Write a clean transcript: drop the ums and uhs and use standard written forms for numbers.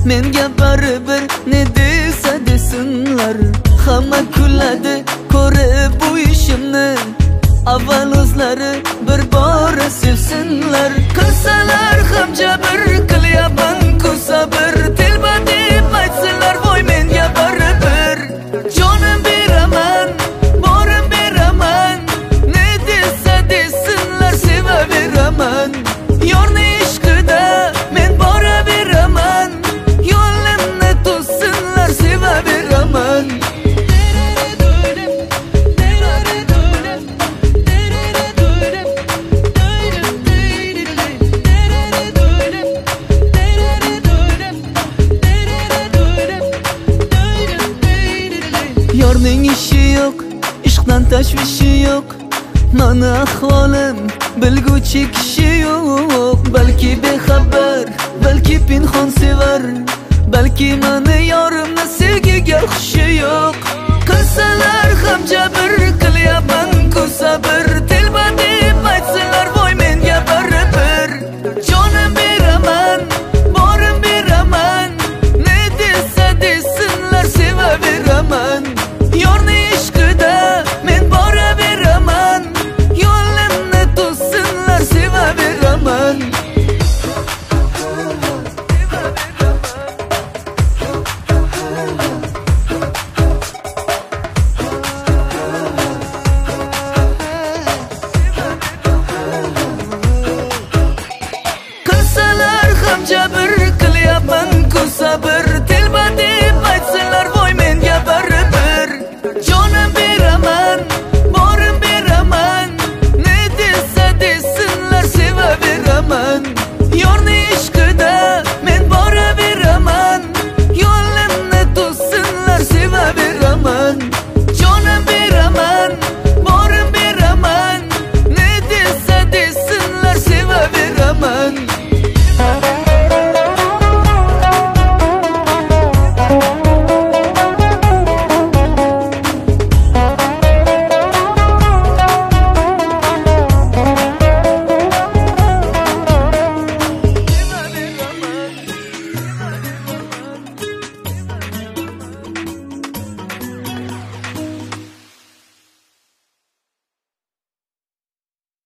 menga baribir ne desa desinlar. Hamma kuladi ko'rib bu ishimni, avval o'zlari bir bora sevsinlar. Qilsalar ham jabr, qilyapman-ku sabr, telba deb aytsinlar, voy menga baribir. Jonim beraman, borim beraman, ne desa desinlar, sevaveraman. Yorni ishqida men bora beraman, yo'limni to'sinlar, sevaveraman. Yorning ishi yo'q, ishqdan tashvishi yo'q, mani ahvolim bilguvchi kishi yo'q. Balki bexabar, balki pinhon sevar, balki mani yorimni sevgiga hushi yo'q. Qilsalar ham jabr, qilyapman-ku sabr, telba deb aytsinlar,